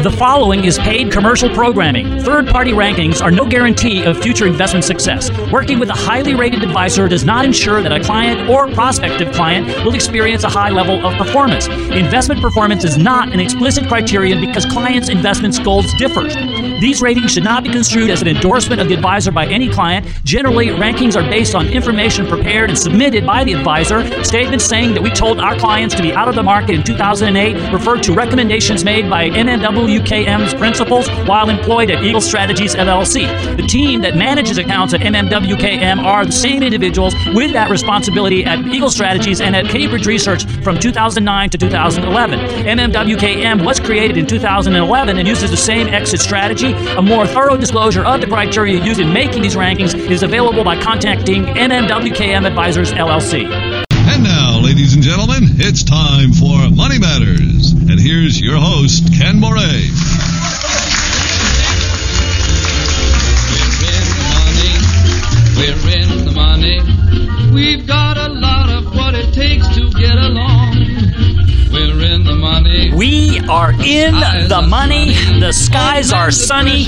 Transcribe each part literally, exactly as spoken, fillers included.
The following is paid commercial programming. Third-party rankings are no guarantee of future investment success. Working with a highly rated advisor does not ensure that a client or prospective client will experience a high level of performance. Investment performance is not an explicit criterion because clients' investment goals differ. These ratings should not be construed as an endorsement of the advisor by any client. Generally, rankings are based on information prepared and submitted by the advisor. Statements saying that we told our clients to be out of the market in two thousand eight refer to recommendations made by M M W K M's principals while employed at Eagle Strategies L L C. The team that manages accounts at M M W K M are the same individuals with that responsibility at Eagle Strategies and at Cambridge Research from two thousand nine to two thousand eleven. M M W K M was created in two thousand eleven and uses the same exit strategy. A more thorough disclosure of the criteria used in making these rankings is available by contacting M M W K M Advisors L L C. And now, ladies and gentlemen, it's time for Money Matters. And here's your host, Ken Moray. We're in the money. We've got a lot of what it takes to get along. We're in the money. We are in the money. The skies are sunny.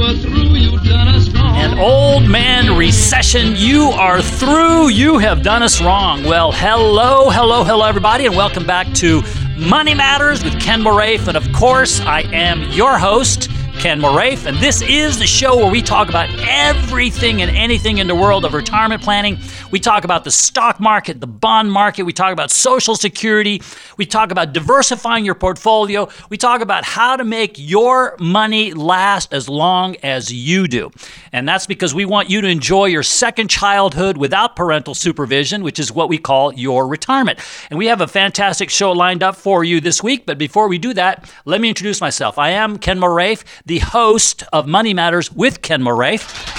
An old man recession. You are through. You have done us wrong. Well, hello, hello, hello, everybody, and welcome back to Money Matters with Ken Moraif. And of course, I am your host, Ken Moraif, and this is the show where we talk about everything and anything in the world of retirement planning. We talk about the stock market, the bond market. We talk about Social Security. We talk about diversifying your portfolio. We talk about how to make your money last as long as you do. And that's because we want you to enjoy your second childhood without parental supervision, which is what we call your retirement. And we have a fantastic show lined up for you this week. But before we do that, let me introduce myself. I am Ken Moraif, the host of Money Matters with Ken Moraif.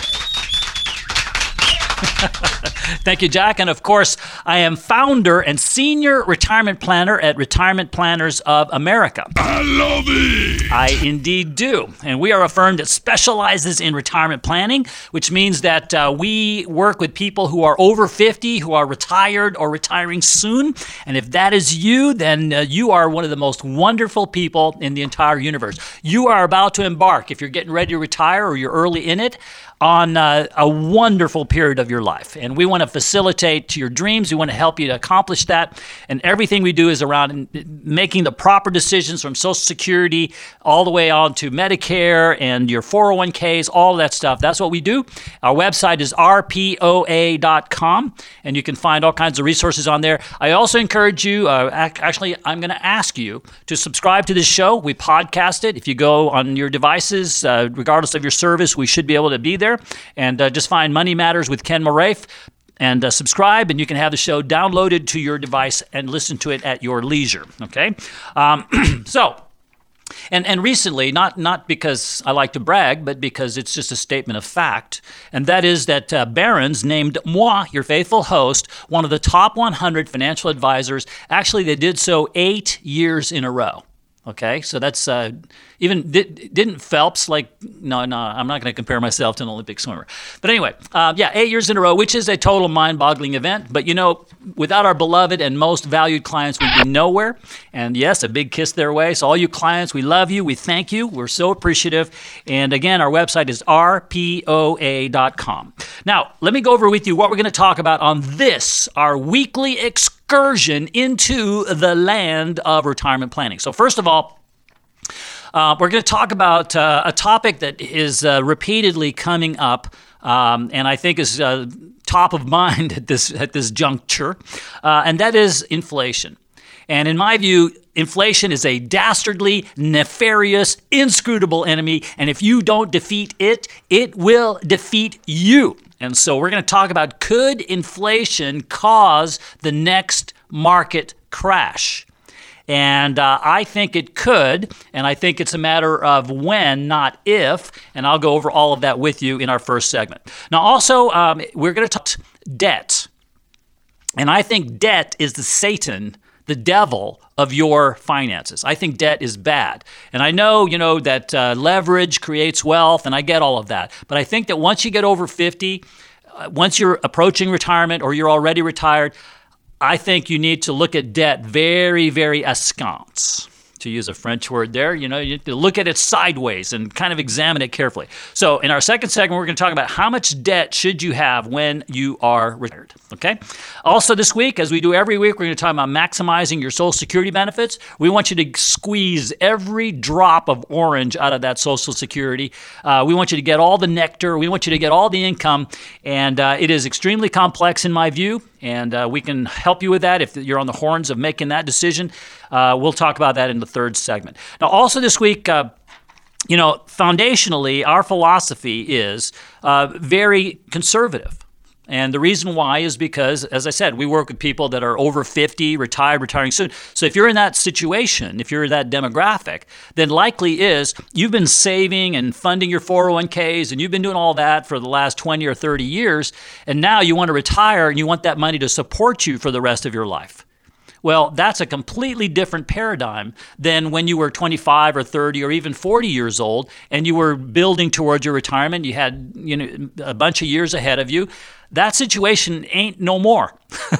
Thank you, Jack. And of course, I am founder and senior retirement planner at Retirement Planners of America. I love it. I indeed do. And we are a firm that specializes in retirement planning, which means that uh, we work with people who are over fifty, who are retired or retiring soon. And if that is you, then uh, you are one of the most wonderful people in the entire universe. You are about to embark, if you're getting ready to retire or you're early in it, on uh, a wonderful period of your life. And we want to facilitate your dreams. We want to help you to accomplish that. And everything we do is around making the proper decisions from Social Security all the way on to Medicare and your four oh one k's, all of that stuff. That's what we do. Our website is R P O A dot com, and you can find all kinds of resources on there. I also encourage you, uh, actually, I'm going to ask you to subscribe to this show. We podcast it. If you go on your devices, uh, regardless of your service, we should be able to be there. And uh, just find Money Matters with Ken Moraif and uh, subscribe, and you can have the show downloaded to your device and listen to it at your leisure. Okay? Um, so, and and recently, not not because I like to brag, but because it's just a statement of fact, and that is that uh, Barron's named moi, your faithful host, one of the top one hundred financial advisors. Actually, they did so eight years in a row. Okay, so that's uh, even did, didn't Phelps like no no I'm not going to compare myself to an Olympic swimmer, but anyway, uh, yeah, eight years in a row, which is a total mind-boggling event. But you know, without our beloved and most valued clients, we'd be nowhere. And yes, a big kiss their way. So all you clients, we love you, we thank you, we're so appreciative. And again, our website is R P O A dot com. Now, let me go over with you what we're going to talk about on this, our weekly excursion. excursion into the land of retirement planning. So first of all, uh, we're going to talk about uh, a topic that is uh, repeatedly coming up, um, and I think is uh, top of mind at this at this juncture, uh, and that is inflation. And in my view, inflation is a dastardly, nefarious, inscrutable enemy, and if you don't defeat it, it will defeat you. And so we're going to talk about, could inflation cause the next market crash? And uh, I think it could, and I think it's a matter of when, not if, and I'll go over all of that with you in our first segment. Now also, um, we're going to talk debt. And I think debt is the Satan, the devil of your finances. I think debt is bad. And I know, you know, that uh, leverage creates wealth, and I get all of that. But I think that once you get over fifty, uh, once you're approaching retirement or you're already retired, I think you need to look at debt very, very askance. to use a French word there. You know, you have to look at it sideways and kind of examine it carefully. So in our second segment, we're going to talk about how much debt should you have when you are retired, okay? Also this week, as we do every week, we're going to talk about maximizing your Social Security benefits. We want you to squeeze every drop of orange out of that Social Security. Uh, we want you to get all the nectar. We want you to get all the income, and uh, it is extremely complex in my view. And uh, we can help you with that if you're on the horns of making that decision. Uh, we'll talk about that in the third segment. Now, also this week, uh, you know, foundationally, our philosophy is uh, very conservative. And the reason why is because, as I said, we work with people that are over fifty, retired, retiring soon. So if you're in that situation, if you're in that demographic, then likely is you've been saving and funding your four oh one k's and you've been doing all that for the last twenty or thirty years, and now you want to retire and you want that money to support you for the rest of your life. Well, that's a completely different paradigm than when you were twenty-five or thirty or even forty years old and you were building towards your retirement. You had, you know, a bunch of years ahead of you. That situation ain't no more.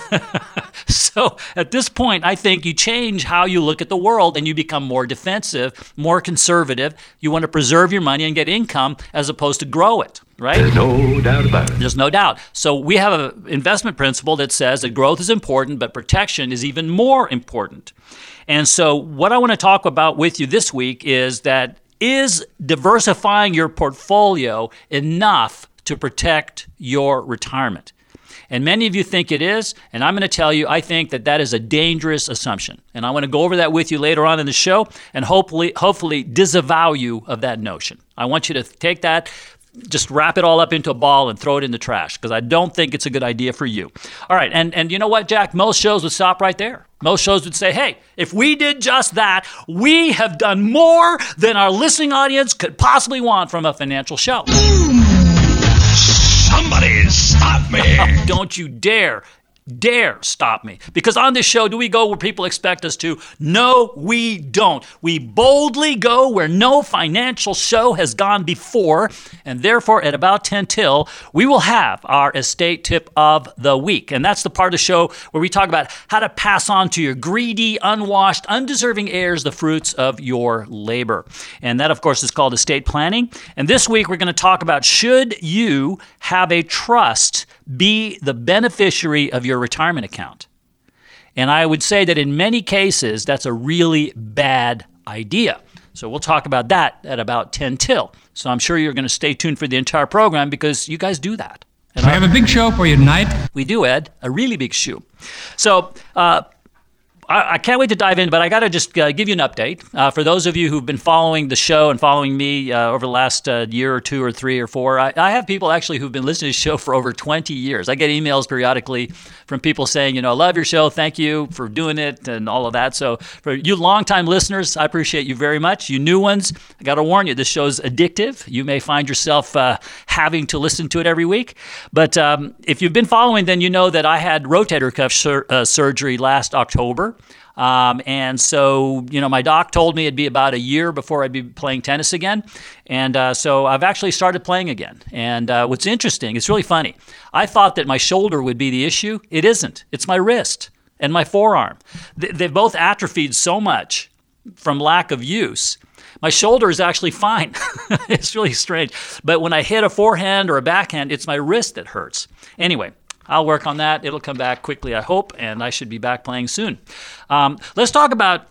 So at this point, I think you change how you look at the world and you become more defensive, more conservative. You want to preserve your money and get income as opposed to grow it, right? There's no doubt about it. There's no doubt. So we have an investment principle that says that growth is important, but protection is even more important. And so what I want to talk about with you this week is that is diversifying your portfolio enough to protect your retirement? And many of you think it is, and I'm going to tell you, I think that that is a dangerous assumption. And I want to go over that with you later on in the show and hopefully hopefully disavow you of that notion. I want you to take that, just wrap it all up into a ball and throw it in the trash, because I don't think it's a good idea for you. All right, and, and you know what, Jack? Most shows would stop right there. Most shows would say, hey, if we did just that, we have done more than our listening audience could possibly want from a financial show. Somebody stop me! Oh, don't you dare, dare stop me. Because on this show, do we go where people expect us to? No, we don't. We boldly go where no financial show has gone before, and therefore at about ten till, we will have our estate tip of the week. And that's the part of the show where we talk about how to pass on to your greedy, unwashed, undeserving heirs the fruits of your labor. And that, of course, is called estate planning. And this week, we're going to talk about, should you have a trust be the beneficiary of your retirement account? And I would say that in many cases, that's a really bad idea. So we'll talk about that at about ten till. So I'm sure you're going to stay tuned for the entire program because you guys do that. And we have a big show for you tonight. We do, Ed, a really big show. So uh, I, I can't wait to dive in, but I got to just uh, give you an update. Uh, for those of you who've been following the show and following me uh, over the last uh, year or two or three or four, I, I have people actually who've been listening to the show for over twenty years. I get emails periodically from people saying, you know, I love your show, thank you for doing it and all of that. So for you longtime listeners, I appreciate you very much. You new ones, I got to warn you, this show's addictive. You may find yourself uh, having to listen to it every week. But um, if you've been following, then you know that I had rotator cuff sur- uh, surgery last October. Um, and so, you know, my doc told me it'd be about a year before I'd be playing tennis again. And uh, so I've actually started playing again. And uh, what's interesting, it's really funny. I thought that my shoulder would be the issue. It isn't. It's my wrist and my forearm. They, they've both atrophied so much from lack of use. My shoulder is actually fine. It's really strange. But when I hit a forehand or a backhand, it's my wrist that hurts. Anyway, I'll work on that. It'll come back quickly, I hope, and I should be back playing soon. Um, let's talk about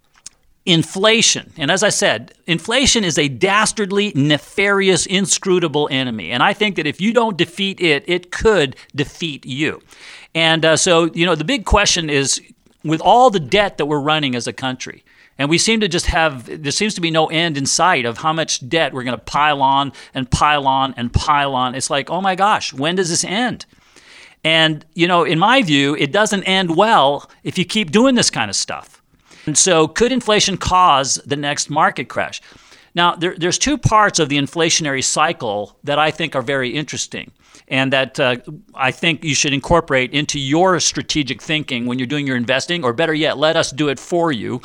inflation. And as I said, inflation is a dastardly, nefarious, inscrutable enemy. And I think that if you don't defeat it, it could defeat you. And uh, so, you know, the big question is, with all the debt that we're running as a country, and we seem to just have, there seems to be no end in sight of how much debt we're going to pile on and pile on and pile on. It's like, oh my gosh, when does this end? And, you know, in my view, it doesn't end well if you keep doing this kind of stuff. And so could inflation cause the next market crash? Now, there, there's two parts of the inflationary cycle that I think are very interesting and that uh, I think you should incorporate into your strategic thinking when you're doing your investing, or better yet, let us do it for you.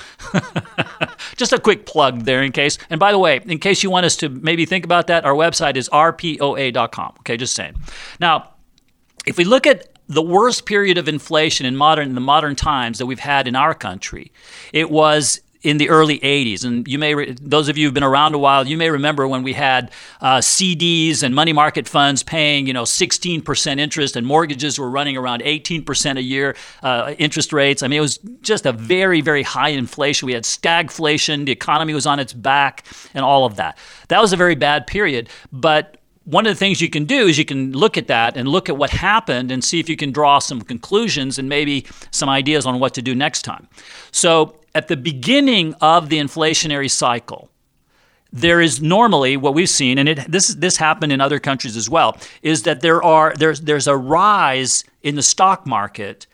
Just a quick plug there in case. And by the way, in case you want us to maybe think about that, our website is r p o a dot com. Okay, just saying. Now, if we look at the worst period of inflation in modern in the modern times that we've had in our country, it was in the early eighties. And you may, re- those of you who've been around a while, you may remember when we had uh, C Ds and money market funds paying, you know, sixteen percent interest, and mortgages were running around eighteen percent a year uh, interest rates. I mean, it was just a very, very high inflation. We had stagflation. The economy was on its back and all of that. That was a very bad period. But one of the things you can do is you can look at that and look at what happened and see if you can draw some conclusions and maybe some ideas on what to do next time. So at the beginning of the inflationary cycle, there is normally what we've seen, and it, this this happened in other countries as well, is that there are there's there's a rise in the stock market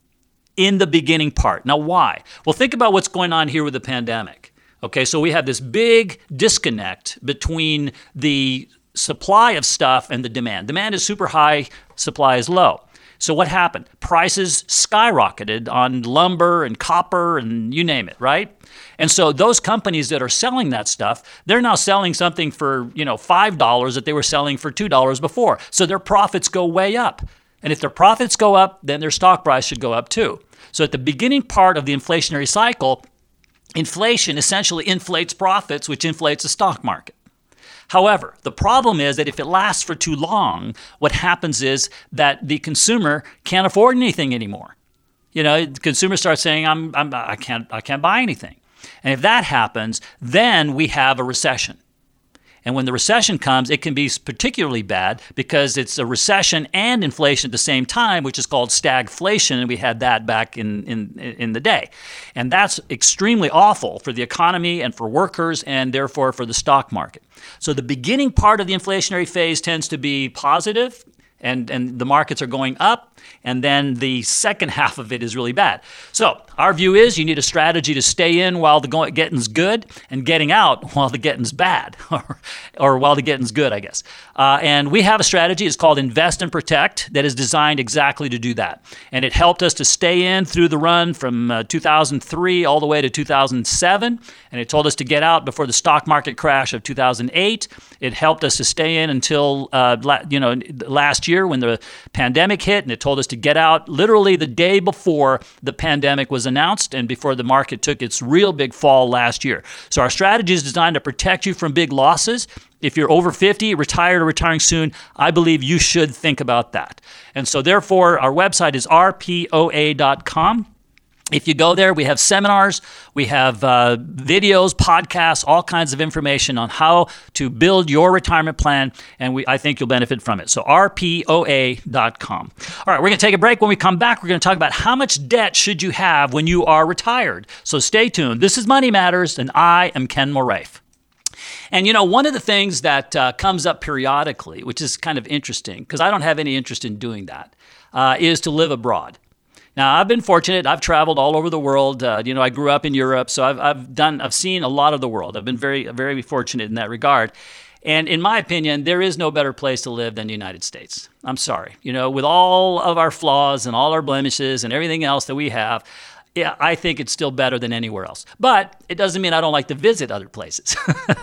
in the beginning part. Now, why? Well, think about what's going on here with the pandemic. Okay, so we have this big disconnect between the supply of stuff and the demand. Demand is super high, supply is low. So what happened? Prices skyrocketed on lumber and copper and you name it, right? And so those companies that are selling that stuff, they're now selling something for, you know, five dollars that they were selling for two dollars before. So their profits go way up. And if their profits go up, then their stock price should go up too. So at the beginning part of the inflationary cycle, inflation essentially inflates profits, which inflates the stock market. However, the problem is that if it lasts for too long, what happens is that the consumer can't afford anything anymore. You know, the consumer starts saying, I'm, I'm, I can't, I can't buy anything. And if that happens, then we have a recession. And when the recession comes, it can be particularly bad because it's a recession and inflation at the same time, which is called stagflation, and we had that back in, in, in the day. And that's extremely awful for the economy and for workers and therefore for the stock market. So the beginning part of the inflationary phase tends to be positive, and, and the markets are going up, and then the second half of it is really bad. So our view is you need a strategy to stay in while the go- getting's good and getting out while the getting's bad, or, or while the getting's good, I guess. Uh, and we have a strategy. It's called Invest and Protect that is designed exactly to do that. And it helped us to stay in through the run from uh, two thousand three all the way to two thousand seven, and it told us to get out before the stock market crash of two thousand eight. It helped us to stay in until uh, la- you know last year when the pandemic hit, and it told us to get out literally the day before the pandemic was announced and before the market took its real big fall last year. So our strategy is designed to protect you from big losses. If you're over fifty, retired or retiring soon, I believe you should think about that. And so therefore, our website is R P O A dot com. If you go there, we have seminars, we have uh, videos, podcasts, all kinds of information on how to build your retirement plan, and we I think you'll benefit from it. So R P O A dot com. All right, we're going to take a break. When we come back, we're going to talk about how much debt should you have when you are retired. So stay tuned. This is Money Matters, and I am Ken Moraif. And, you know, one of the things that uh, comes up periodically, which is kind of interesting, because I don't have any interest in doing that, uh, is to live abroad. Now, I've been fortunate. I've traveled all over the world. Uh, you know, I grew up in Europe, so I've I've done I've seen a lot of the world. I've been very very fortunate in that regard. And in my opinion, there is no better place to live than the United States. I'm sorry. You know, with all of our flaws and all our blemishes and everything else that we have, yeah, I think it's still better than anywhere else. But it doesn't mean I don't like to visit other places.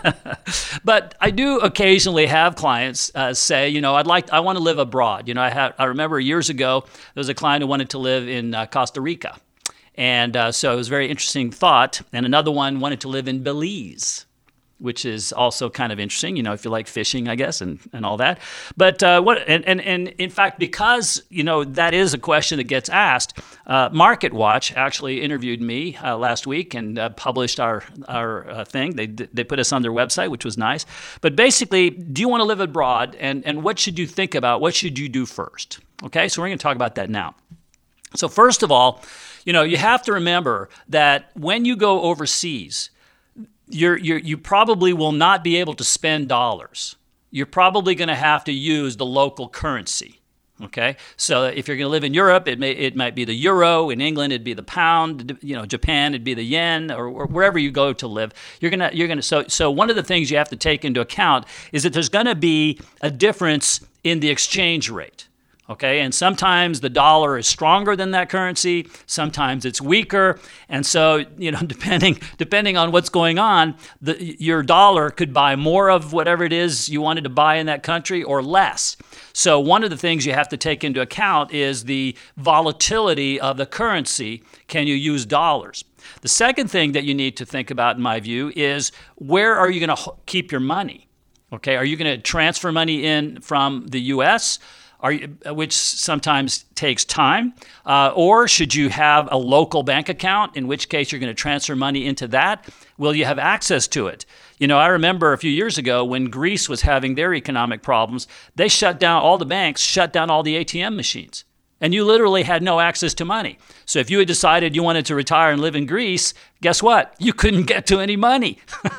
But I do occasionally have clients uh, say, you know, I'd like, I want to live abroad. You know, I had, I remember years ago, there was a client who wanted to live in uh, Costa Rica. And uh, so it was a very interesting thought. And another one wanted to live in Belize, which is also kind of interesting, you know, if you like fishing, I guess, and, and all that. But uh, what, and, and, and in fact, because, you know, that is a question that gets asked, uh, MarketWatch actually interviewed me uh, last week and uh, published our our uh, thing. They they put us on their website, which was nice. But basically, do you want to live abroad, and, and what should you think about? What should you do first? Okay, so we're going to talk about that now. So first of all, you know, you have to remember that when you go overseas, You're, you're, you probably will not be able to spend dollars. You're probably going to have to use the local currency, okay? So if you're going to live in Europe, it may it might be the euro. In England, it'd be the pound. You know, Japan, it'd be the yen, or, or wherever you go to live. You're gonna you're gonna. So so one of the things you have to take into account is that there's going to be a difference in the exchange rate. Okay, and sometimes the dollar is stronger than that currency, sometimes it's weaker, and so, you know, depending depending on what's going on, the, your dollar could buy more of whatever it is you wanted to buy in that country or less. So one of the things you have to take into account is the volatility of the currency. Can you use dollars? The second thing that you need to think about, in my view, is where are you going to keep your money? Okay, are you going to transfer money in from the U S, Are you, which sometimes takes time, uh, or should you have a local bank account, in which case you're going to transfer money into that? Will you have access to it? You know, I remember a few years ago when Greece was having their economic problems, they shut down, all the banks shut down all the A T M machines, and you literally had no access to money. So if you had decided you wanted to retire and live in Greece, guess what? You couldn't get to any money.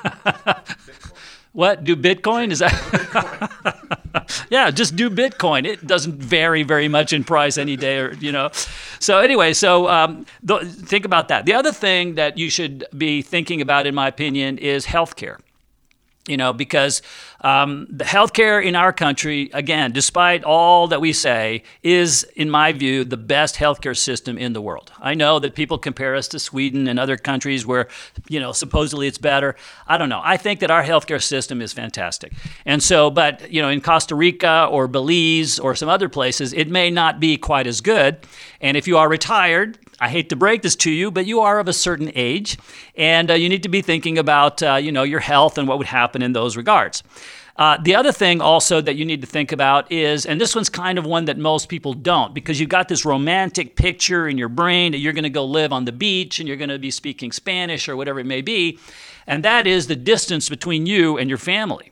What? Do Bitcoin? Is that? Yeah, just do Bitcoin. It doesn't vary very much in price any day, or you know. So anyway, so um, th- think about that. The other thing that you should be thinking about, in my opinion, is healthcare. You know, because um, the healthcare in our country, again, despite all that we say, is, in my view, the best healthcare system in the world. I know that people compare us to Sweden and other countries where, you know, supposedly it's better. I don't know. I think that our healthcare system is fantastic. And so, but, you know, in Costa Rica or Belize or some other places, it may not be quite as good. And if you are retired, I hate to break this to you, but you are of a certain age, and uh, you need to be thinking about, uh, you know, your health and what would happen in those regards. Uh, the other thing also that you need to think about is, and this one's kind of one that most people don't, because you've got this romantic picture in your brain that you're going to go live on the beach and you're going to be speaking Spanish or whatever it may be, and that is the distance between you and your family.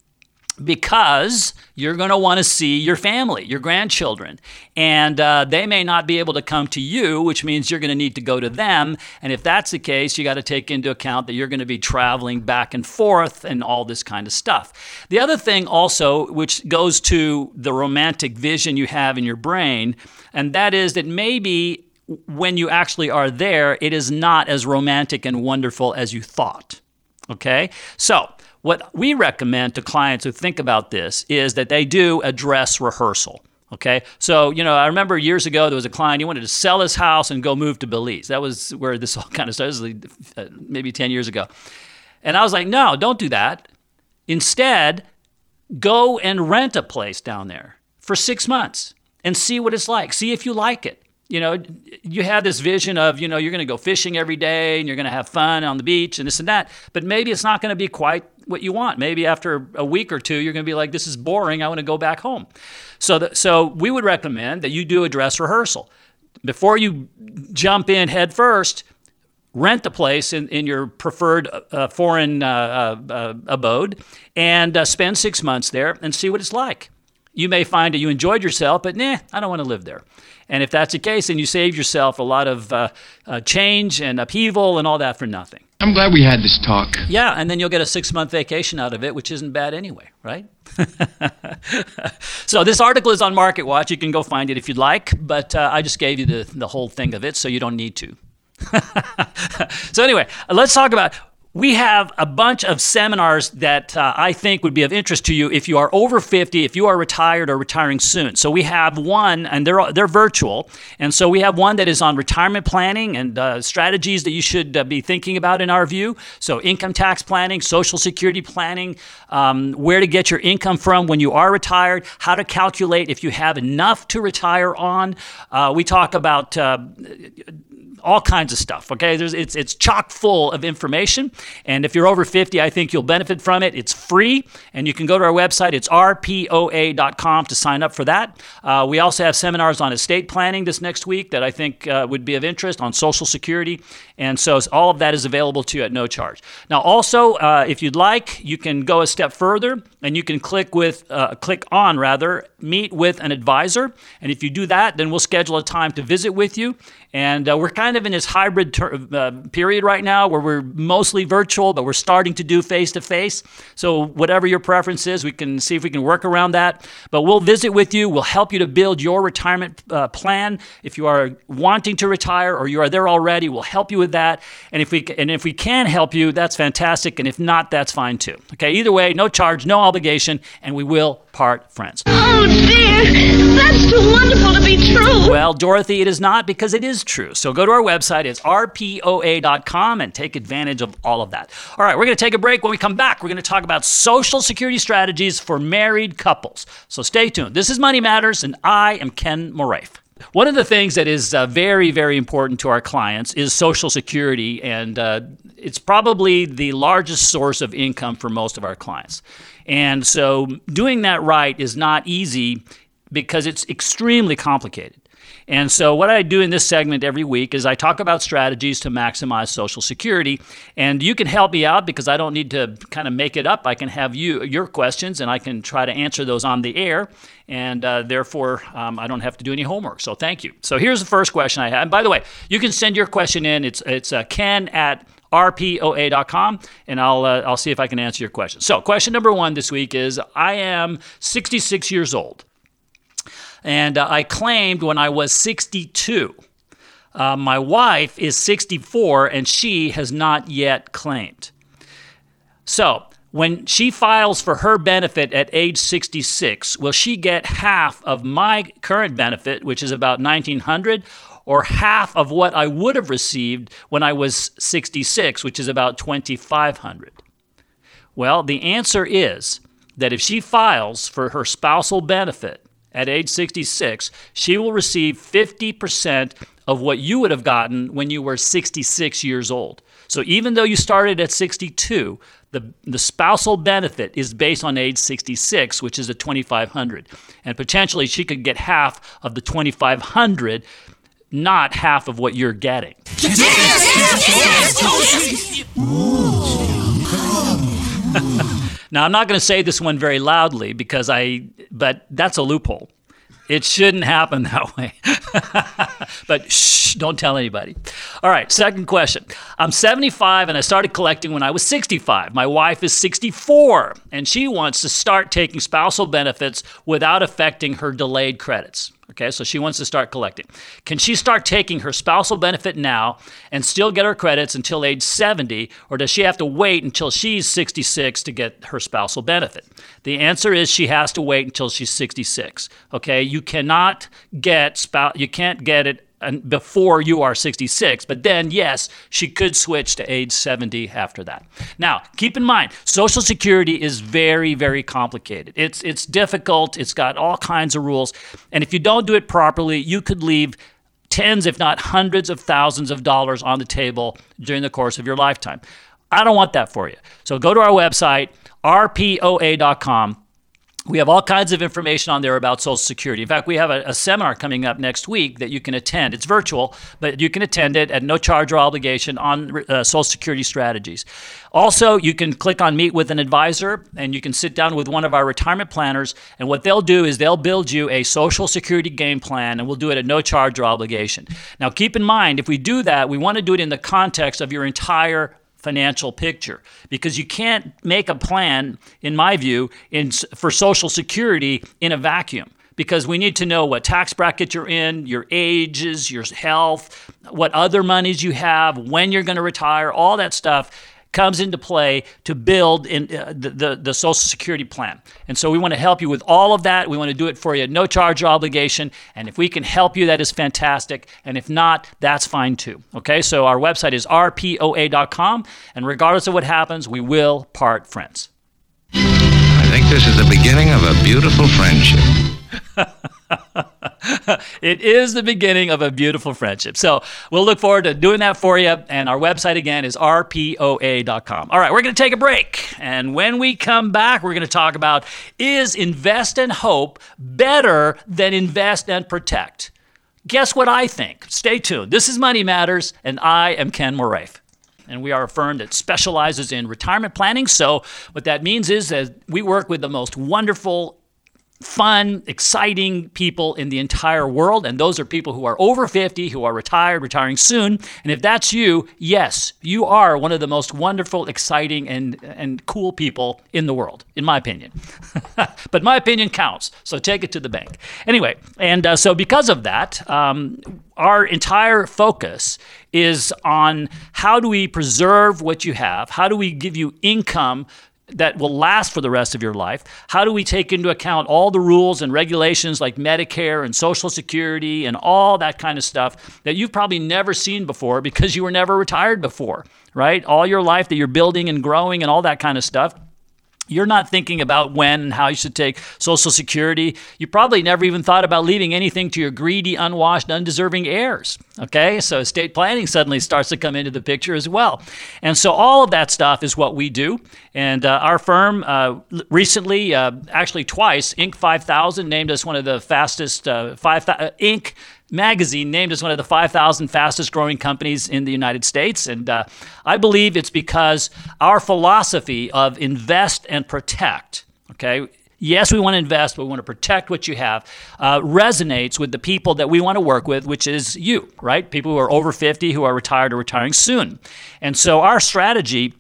Because you're going to want to see your family, your grandchildren, and uh, they may not be able to come to you, which means you're going to need to go to them. And if that's the case, you got to take into account that you're going to be traveling back and forth and all this kind of stuff. The other thing also, which goes to the romantic vision you have in your brain, and that is that maybe when you actually are there, it is not as romantic and wonderful as you thought. Okay? So, what we recommend to clients who think about this is that they do a dress rehearsal, okay? So, you know, I remember years ago there was a client, he wanted to sell his house and go move to Belize. That was where this all kind of started, this was like, uh, maybe ten years ago. And I was like, no, don't do that. Instead, go and rent a place down there for six months and see what it's like. See if you like it. You know, you have this vision of, you know, you're going to go fishing every day and you're going to have fun on the beach and this and that, but maybe it's not going to be quite what you want. Maybe after a week or two, you're going to be like, this is boring. I want to go back home. So, the, so we would recommend that you do a dress rehearsal. Before you jump in head first, rent the place in, in your preferred uh, foreign uh, uh, abode and uh, spend six months there and see what it's like. You may find that you enjoyed yourself, but nah, I don't want to live there. And if that's the case, then you save yourself a lot of uh, uh, change and upheaval and all that for nothing. I'm glad we had this talk. Yeah, and then you'll get a six-month vacation out of it, which isn't bad anyway, right? So this article is on MarketWatch. You can go find it if you'd like, but uh, I just gave you the, the whole thing of it, so you don't need to. So anyway, let's talk about... We have a bunch of seminars that uh, I think would be of interest to you if you are over fifty, if you are retired or retiring soon. So we have one, and they're they're virtual, and so we have one that is on retirement planning and uh, strategies that you should uh, be thinking about in our view. So income tax planning, Social Security planning, um, where to get your income from when you are retired, how to calculate if you have enough to retire on. Uh, we talk about... Uh, all kinds of stuff, okay? There's, it's it's chock full of information, and if you're over fifty, I think you'll benefit from it. It's free, and you can go to our website. It's r p o a dot com to sign up for that. Uh, we also have seminars on estate planning this next week that I think uh, would be of interest, on Social Security, and so all of that is available to you at no charge. Now, also, uh, if you'd like, you can go a step further, and you can click with, uh, click on rather, meet with an advisor, and if you do that, then we'll schedule a time to visit with you. And uh, we're kind of in this hybrid ter- uh, period right now where we're mostly virtual, but we're starting to do face-to-face. So whatever your preference is, we can see if we can work around that. But we'll visit with you. We'll help you to build your retirement uh, plan. If you are wanting to retire or you are there already, we'll help you with that. And if we and if we can help you, that's fantastic. And if not, that's fine too. Okay. Either way, no charge, no obligation, and we will part friends. Oh, dear. That's too wonderful to be true. Well, Dorothy, it is not, because it is true. So go to our website. It's R P O A dot com and take advantage of all of that. All right, we're going to take a break. When we come back, we're going to talk about Social Security strategies for married couples. So stay tuned. This is Money Matters, and I am Ken Moraif. One of the things that is uh, very, very important to our clients is Social Security, and uh, it's probably the largest source of income for most of our clients. And so doing that right is not easy because it's extremely complicated. And so what I do in this segment every week is I talk about strategies to maximize Social Security, and you can help me out because I don't need to kind of make it up. I can have you your questions, and I can try to answer those on the air, and uh, therefore um, I don't have to do any homework. So thank you. So here's the first question I have. And by the way, you can send your question in. It's it's uh, Ken at R P O A dot com, and I'll uh, I'll see if I can answer your question. So question number one this week is, I am sixty-six years old. And uh, I claimed when I was sixty-two. Uh, my wife is sixty-four, and she has not yet claimed. So when she files for her benefit at age sixty-six, will she get half of my current benefit, which is about nineteen hundred dollars, or half of what I would have received when I was sixty-six, which is about twenty-five hundred dollars? Well, the answer is that if she files for her spousal benefit at age sixty-six, she will receive fifty percent of what you would have gotten when you were sixty-six years old. So even though you started at sixty-two, the, the spousal benefit is based on age sixty-six, which is at twenty-five hundred dollars. And potentially she could get half of the twenty-five hundred dollars, not half of what you're getting. Now, I'm not going to say this one very loudly because I, but that's a loophole. It shouldn't happen that way. But shh, don't tell anybody. All right, second question. I'm seventy-five and I started collecting when I was sixty-five. My wife is sixty-four and she wants to start taking spousal benefits without affecting her delayed credits. Okay, so she wants to start collecting. Can she start taking her spousal benefit now and still get her credits until age seventy, or does she have to wait until she's sixty-six to get her spousal benefit? The answer is she has to wait until she's sixty-six. Okay, you cannot get spouse, you can't get it before you are sixty-six, but then yes, she could switch to age seventy after that. Now, keep in mind, Social Security is very, very complicated. It's it's difficult. It's got all kinds of rules, and if you don't do it properly, you could leave tens, if not hundreds of thousands of dollars on the table during the course of your lifetime. I don't want that for you. So go to our website, R P O A dot com. We have all kinds of information on there about Social Security. In fact, we have a, a seminar coming up next week that you can attend. It's virtual, but you can attend it at no charge or obligation on uh, Social Security strategies. Also, you can click on Meet with an Advisor, and you can sit down with one of our retirement planners, and what they'll do is they'll build you a Social Security game plan, and we'll do it at no charge or obligation. Now, keep in mind, if we do that, we want to do it in the context of your entire financial picture, because you can't make a plan, in my view, in for Social Security in a vacuum, because we need to know what tax bracket you're in, your ages, your health, what other monies you have, when you're going to retire. All that stuff comes into play to build in uh, the, the, the Social Security plan. And so we want to help you with all of that. We want to do it for you at no charge or obligation. And if we can help you, that is fantastic. And if not, that's fine too. Okay, so our website is R P O A dot com. And regardless of what happens, we will part friends. I think this is the beginning of a beautiful friendship. It is the beginning of a beautiful friendship. So we'll look forward to doing that for you. And our website again is R P O A dot com. All right, we're going to take a break. And when we come back, we're going to talk about, is invest and hope better than invest and protect? Guess what I think? Stay tuned. This is Money Matters, and I am Ken Moraif. And we are a firm that specializes in retirement planning. So what that means is that we work with the most wonderful, fun, exciting people in the entire world. And those are people who are over fifty, who are retired, retiring soon. And if that's you, yes, you are one of the most wonderful, exciting, and, and cool people in the world, in my opinion. But my opinion counts, so take it to the bank. Anyway, and uh, so because of that, um, our entire focus is on how do we preserve what you have? How do we give you income that will last for the rest of your life? How do we take into account all the rules and regulations like Medicare and Social Security and all that kind of stuff that you've probably never seen before because you were never retired before, right? All your life that you're building and growing and all that kind of stuff. You're not thinking about when and how you should take Social Security. You probably never even thought about leaving anything to your greedy, unwashed, undeserving heirs. Okay, so estate planning suddenly starts to come into the picture as well. And so all of that stuff is what we do. And uh, our firm uh, recently, uh, actually twice, Inc five thousand named us one of the fastest, uh, five, uh, Inc magazine named us one of the five thousand fastest growing companies in the United States. And uh, I believe it's because our philosophy of invest and protect, okay, yes, we want to invest, but we want to protect what you have, uh, resonates with the people that we want to work with, which is you, right? People who are over fifty, who are retired or retiring soon. And so our strategy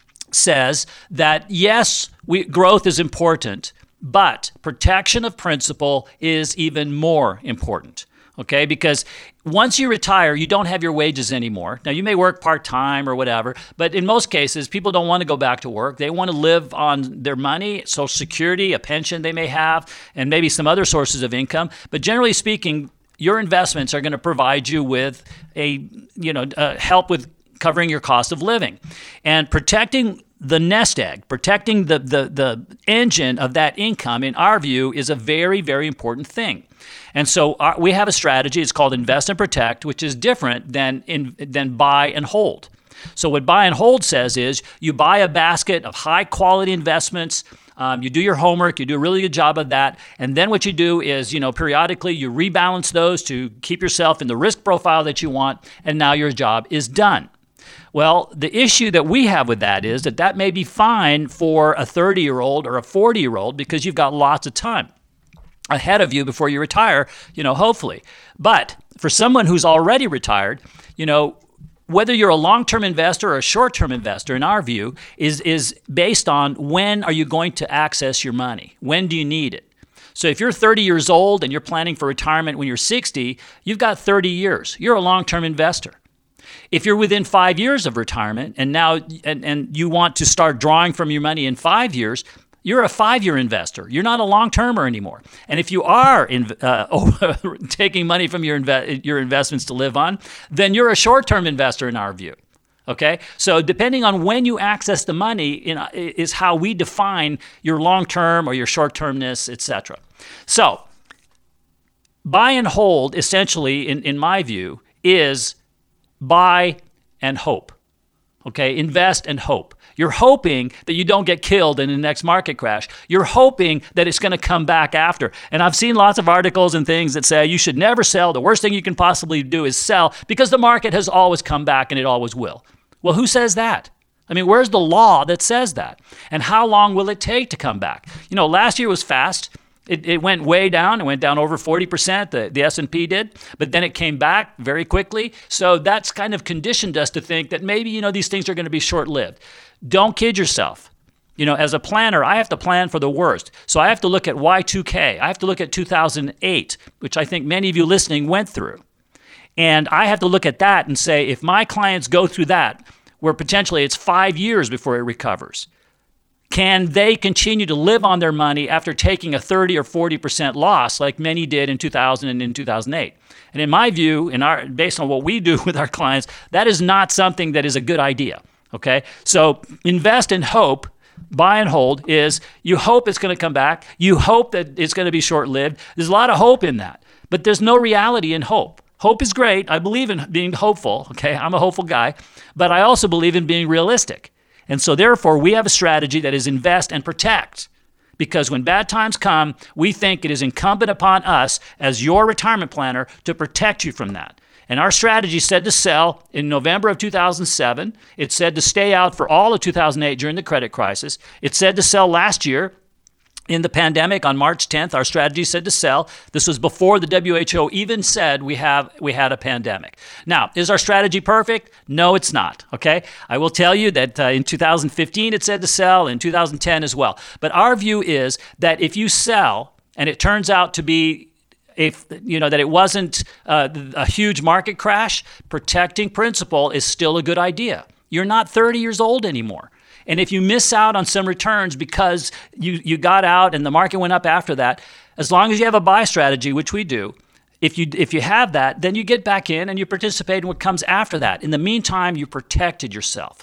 says that, yes, we, growth is important, but protection of principal is even more important. Okay, because once you retire, you don't have your wages anymore. Now, you may work part-time or whatever, but in most cases, people don't want to go back to work. They want to live on their money, Social Security, a pension they may have, and maybe some other sources of income. But generally speaking, your investments are going to provide you with a, you know, uh, help with covering your cost of living. And protecting the nest egg, protecting the, the, the engine of that income, in our view, is a very, very important thing. And so our, we have a strategy. It's called Invest and Protect, which is different than in, than buy and hold. So what buy and hold says is you buy a basket of high-quality investments. Um, you do your homework. You do a really good job of that. And then what you do is, you know, periodically you rebalance those to keep yourself in the risk profile that you want, and now your job is done. Well, the issue that we have with that is that that may be fine for a thirty-year-old or a forty-year-old because you've got lots of time ahead of you before you retire, you know, hopefully. But for someone who's already retired, you know, whether you're a long-term investor or a short-term investor, in our view, is is based on when are you going to access your money? When do you need it? So if you're thirty years old and you're planning for retirement when you're sixty, you've got thirty years. You're a long-term investor. If you're within five years of retirement and now and, and you want to start drawing from your money in five years, you're a five-year investor. You're not a long-termer anymore. And if you are in, uh, taking money from your inve- your investments to live on, then you're a short-term investor in our view. Okay? So depending on when you access the money in, is how we define your long-term or your short-termness, et cetera. So buy and hold, essentially, in, in my view, is buy and hope. Okay? Invest and hope. You're hoping that you don't get killed in the next market crash. You're hoping that it's going to come back after. And I've seen lots of articles and things that say you should never sell. The worst thing you can possibly do is sell because the market has always come back and it always will. Well, who says that? I mean, where's the law that says that? And how long will it take to come back? You know, last year was fast. It, it went way down. It went down over forty percent, the, the S and P did. But then it came back very quickly. So that's kind of conditioned us to think that maybe, you know, these things are going to be short-lived. Don't kid yourself. You know, as a planner, I have to plan for the worst. So I have to look at Y two K. I have to look at two thousand eight, which I think many of you listening went through. And I have to look at that and say, if my clients go through that, where potentially it's five years before it recovers, can they continue to live on their money after taking a thirty or forty percent loss like many did in two thousand and in two thousand eight? And in my view, in our, based on what we do with our clients, that is not something that is a good idea. Okay? So invest in hope, buy and hold, is you hope it's going to come back. You hope that it's going to be short-lived. There's a lot of hope in that. But there's no reality in hope. Hope is great. I believe in being hopeful. Okay? I'm a hopeful guy. But I also believe in being realistic. And so therefore, we have a strategy that is invest and protect. Because when bad times come, we think it is incumbent upon us as your retirement planner to protect you from that. And our strategy said to sell in November of two thousand seven. It said to stay out for all of two thousand eight during the credit crisis. It said to sell last year in the pandemic on March tenth. Our strategy said to sell. This was before the W H O even said we have we had a pandemic. Now, is our strategy perfect? No, it's not. Okay, I will tell you that uh, in two thousand fifteen it said to sell, in two thousand ten as well. But our view is that if you sell and it turns out to be If you know that it wasn't uh, a huge market crash, protecting principal is still a good idea. You're not thirty years old anymore. And if you miss out on some returns because you, you got out and the market went up after that, as long as you have a buy strategy, which we do, if you if you have that, then you get back in and you participate in what comes after that. In the meantime, you protected yourself.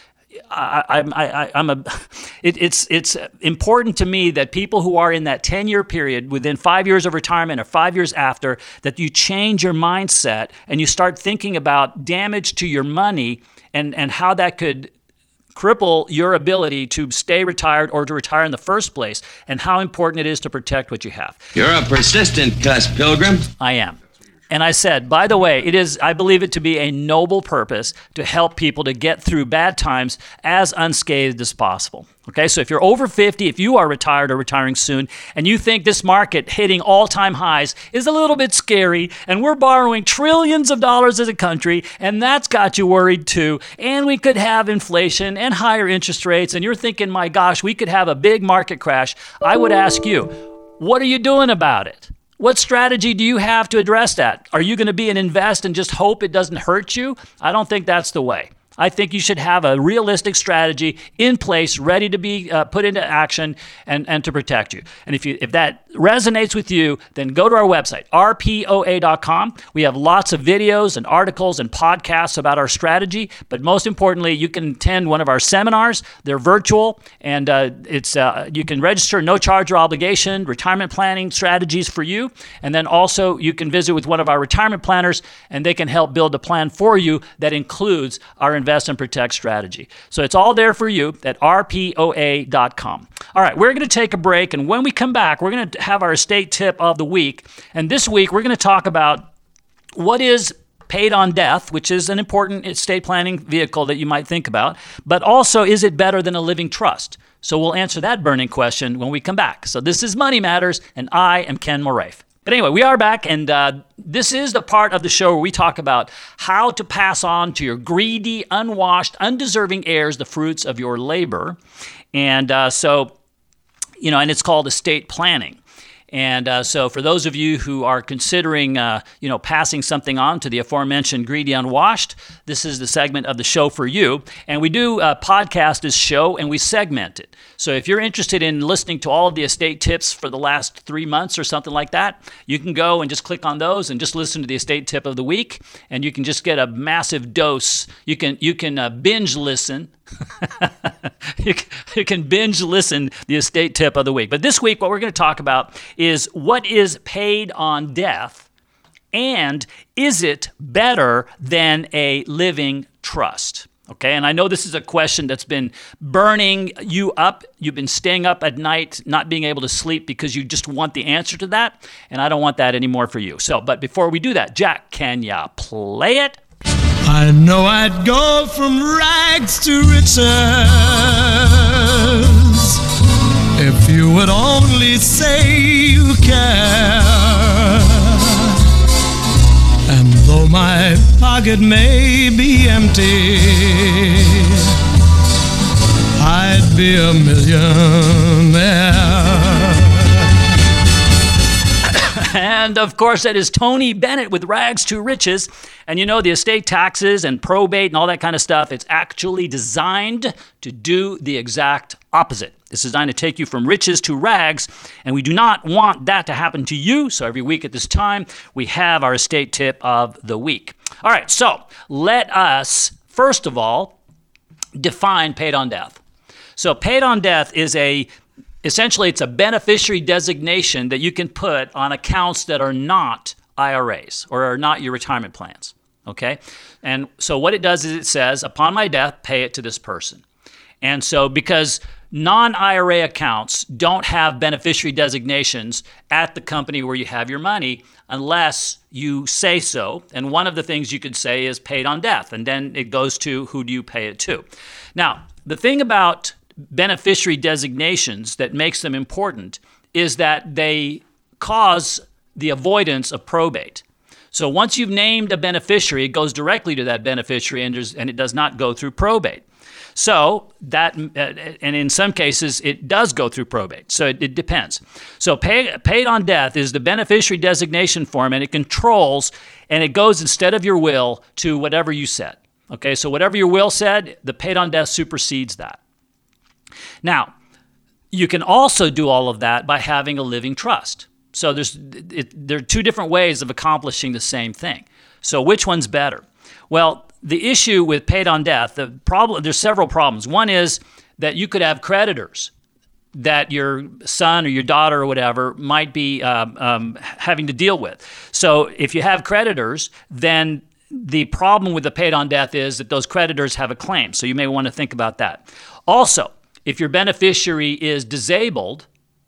I, I, I, I'm a. It, it's it's important to me that people who are in that ten-year period, within five years of retirement or five years after, that you change your mindset and you start thinking about damage to your money and and how that could cripple your ability to stay retired or to retire in the first place, and how important it is to protect what you have. You're a persistent cuss, Pilgrim. I am. And I said, by the way, it is, I believe it to be a noble purpose to help people to get through bad times as unscathed as possible. Okay, so if you're over fifty, if you are retired or retiring soon, and you think this market hitting all-time highs is a little bit scary, and we're borrowing trillions of dollars as a country, and that's got you worried too, and we could have inflation and higher interest rates, and you're thinking, my gosh, we could have a big market crash, I would ask you, what are you doing about it? What strategy do you have to address that? Are you going to be an invest and just hope it doesn't hurt you? I don't think that's the way. I think you should have a realistic strategy in place, ready to be uh, put into action and, and to protect you. And if you if that resonates with you, then go to our website, R P O A dot com. We have lots of videos and articles and podcasts about our strategy. But most importantly, you can attend one of our seminars. They're virtual, and uh, it's uh, you can register, no charge or obligation, retirement planning strategies for you. And then also you can visit with one of our retirement planners, and they can help build a plan for you that includes our invest and protect strategy. So it's all there for you at R P O A dot com. All right, we're going to take a break, and when we come back, we're going to have our estate tip of the week. And this week, we're going to talk about what is paid on death, which is an important estate planning vehicle that you might think about, but also, is it better than a living trust? So we'll answer that burning question when we come back. So this is Money Matters, and I am Ken Moraif. But anyway, we are back, and uh, this is the part of the show where we talk about how to pass on to your greedy, unwashed, undeserving heirs the fruits of your labor. And uh, so, you know, and it's called estate planning. And uh, so for those of you who are considering, uh, you know, passing something on to the aforementioned greedy unwashed, this is the segment of the show for you. And we do uh, podcast this show, and we segment it. So if you're interested in listening to all of the estate tips for the last three months or something like that, you can go and just click on those and just listen to the estate tip of the week, and you can just get a massive dose. You can you can uh, binge listen. you, can, you can binge listen the estate tip of the week. But this week, what we're going to talk about is what is paid on death, and is it better than a living trust? Okay, and I know this is a question that's been burning you up. You've been staying up at night, not being able to sleep because you just want the answer to that, and I don't want that anymore for you. So, but before we do that, Jack, can ya play it? I know I'd go from rags to riches if you would only say you care. And though my pocket may be empty, I'd be a millionaire. And of course, that is Tony Bennett with Rags to Riches. And you know, the estate taxes and probate and all that kind of stuff, it's actually designed to do the exact opposite. It's designed to take you from riches to rags, and we do not want that to happen to you. So every week at this time, we have our estate tip of the week. All right, so let us, first of all, define paid on death. So paid on death is a Essentially, it's a beneficiary designation that you can put on accounts that are not I R As or are not your retirement plans, okay? And so what it does is it says, upon my death, pay it to this person. And so because non-I R A accounts don't have beneficiary designations at the company where you have your money unless you say so. And one of the things you could say is paid on death, and then it goes to who do you pay it to. Now, the thing about beneficiary designations that makes them important is that they cause the avoidance of probate. So once you've named a beneficiary, it goes directly to that beneficiary, and, and it does not go through probate. So that, and in some cases, it does go through probate. So it, it depends. So pay, paid on death is the beneficiary designation form, and it controls, and it goes instead of your will to whatever you said. Okay, so whatever your will said, the paid on death supersedes that. Now, you can also do all of that by having a living trust. So there's it, there are two different ways of accomplishing the same thing. So which one's better? Well, the issue with paid on death, the problem, there's several problems. One is that you could have creditors that your son or your daughter or whatever might be um, um, having to deal with. So if you have creditors, then the problem with the paid on death is that those creditors have a claim. So you may want to think about that. Also, if your beneficiary is disabled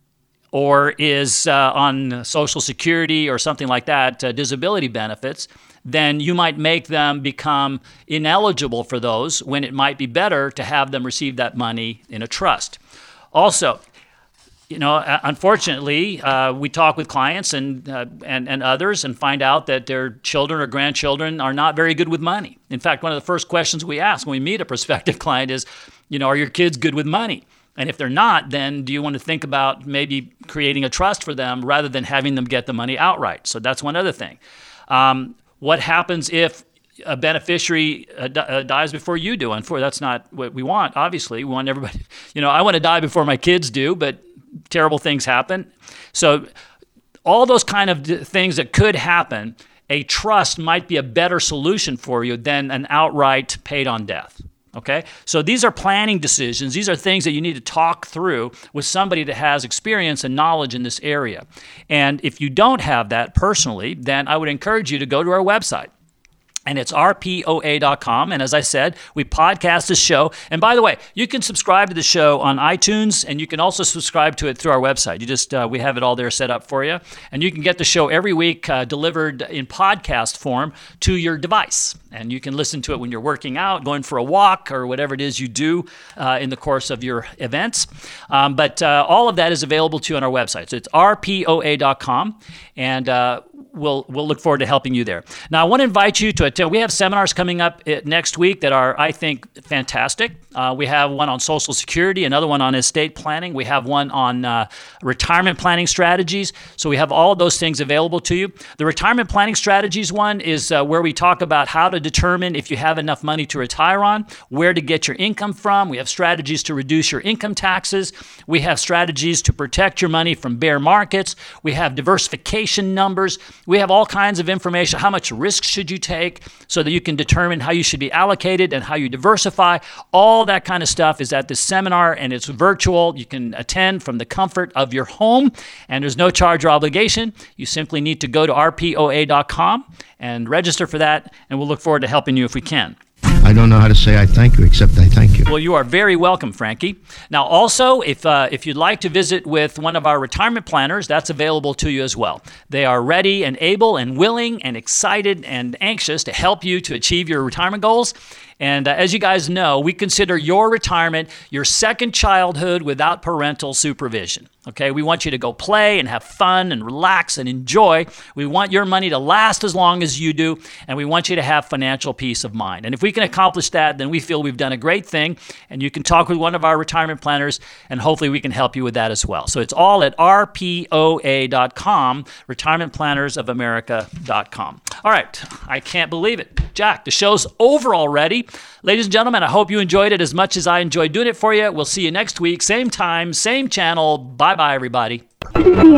or is uh, on Social Security or something like that, uh, disability benefits, then you might make them become ineligible for those when it might be better to have them receive that money in a trust. Also, you know, unfortunately, uh, we talk with clients and, uh, and and others and find out that their children or grandchildren are not very good with money. In fact, one of the first questions we ask when we meet a prospective client is, you know, are your kids good with money? And if they're not, then do you want to think about maybe creating a trust for them rather than having them get the money outright? So that's one other thing. Um, what happens if a beneficiary uh, d- uh, dies before you do? And for that's not what we want, obviously. We want everybody, you know, I want to die before my kids do, but terrible things happen. So all those kind of d- things that could happen, a trust might be a better solution for you than an outright paid on death. Okay? So these are planning decisions. These are things that you need to talk through with somebody that has experience and knowledge in this area. And if you don't have that personally, then I would encourage you to go to our website. And it's R P O A dot com. And as I said, we podcast this show. And by the way, you can subscribe to the show on iTunes, and you can also subscribe to it through our website. You just uh, we have it all there set up for you. And you can get the show every week uh, delivered in podcast form to your device. And you can listen to it when you're working out, going for a walk, or whatever it is you do uh, in the course of your events. Um, but uh, all of that is available to you on our website. So it's R P O A dot com. And uh, we'll we'll look forward to helping you there. Now, I want to invite you to attend. We have seminars coming up next week that are, I think, fantastic. Uh, we have one on Social Security, another one on estate planning. We have one on uh, retirement planning strategies. So we have all of those things available to you. The retirement planning strategies one is uh, where we talk about how to determine if you have enough money to retire on, where to get your income from. We have strategies to reduce your income taxes. We have strategies to protect your money from bear markets. We have diversification numbers. We have all kinds of information. How much risk should you take so that you can determine how you should be allocated and how you diversify. All that kind of stuff is at this seminar, and it's virtual. You can attend from the comfort of your home, and there's no charge or obligation. You simply need to go to R P O A dot com and register for that, and we'll look forward to helping you if we can. I don't know how to say I thank you, except I thank you. Well, you are very welcome, Frankie. Now, also, if uh, if you'd like to visit with one of our retirement planners, that's available to you as well. They are ready and able and willing and excited and anxious to help you to achieve your retirement goals. And uh, as you guys know, we consider your retirement your second childhood without parental supervision. Okay, we want you to go play and have fun and relax and enjoy. We want your money to last as long as you do, and we want you to have financial peace of mind. And if we can accomplish that, then we feel we've done a great thing, and you can talk with one of our retirement planners, and hopefully we can help you with that as well. So it's all at R P O A dot com, retirement planners of america dot com. All right, I can't believe it. Jack, the show's over already. Ladies and gentlemen, I hope you enjoyed it as much as I enjoyed doing it for you. We'll see you next week, same time, same channel. Bye-bye, everybody. This is the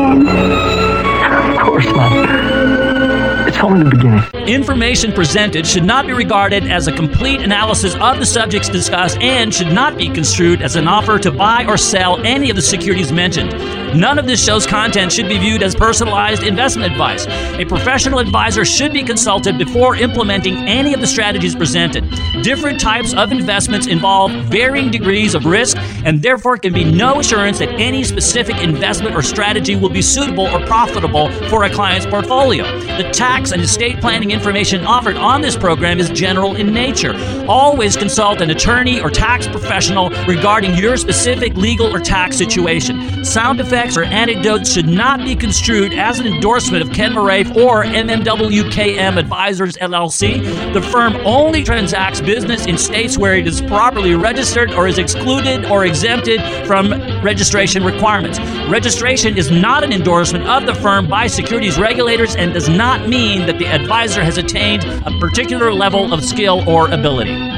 end. Of course not. It's only the beginning. Information presented should not be regarded as a complete analysis of the subjects discussed and should not be construed as an offer to buy or sell any of the securities mentioned. None of this show's content should be viewed as personalized investment advice. A professional advisor should be consulted before implementing any of the strategies presented. Different types of investments involve varying degrees of risk, and therefore can be no assurance that any specific investment or strategy will be suitable or profitable for a client's portfolio. The tax and estate planning information offered on this program is general in nature. Always consult an attorney or tax professional regarding your specific legal or tax situation. Sound effects or anecdotes should not be construed as an endorsement of Ken Moraif or M M W K M Advisors L L C. The firm only transacts business in states where it is properly registered or is excluded or exempted from registration requirements. Registration is not an endorsement of the firm by securities regulators and does not mean that the advisor has attained a particular level of skill or ability.